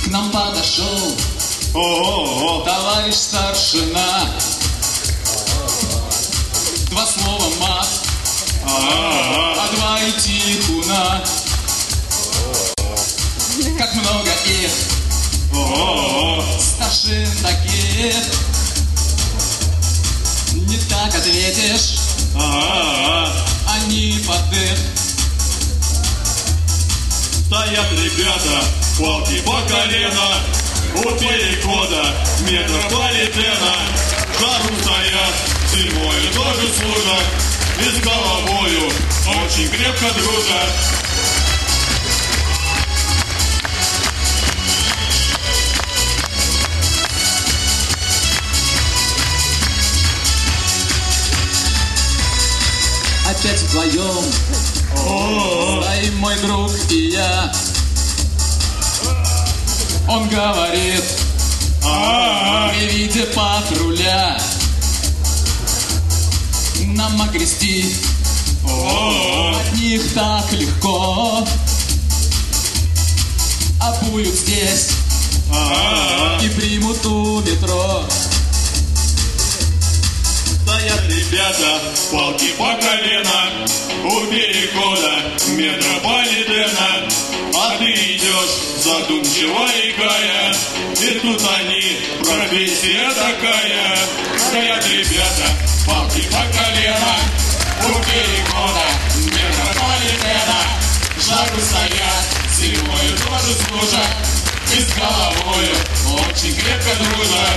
К нам подошел товарищ старшина. Два слова мат, а два и тихуна. Как много их, старшин таких. Не так ответишь, они под их. Стоят ребята, палки по колено, у перехода метрополитена. Жару стоят, зимою тоже служат, и с головою очень крепко дружат. Опять вдвоем стоим мой друг и я. Он говорит, при виде патруля нам окрестить от них так легко. Обуют здесь и примут у метро. Стоят ребята, палки по колено, у перехода метрополитена. А ты идешь задумчиво икая, и тут они, профессия такая. Стоят ребята, палки по колено, у перехода метрополитена. Жару стоят, зимою тоже служат, и с головою очень крепко дружат.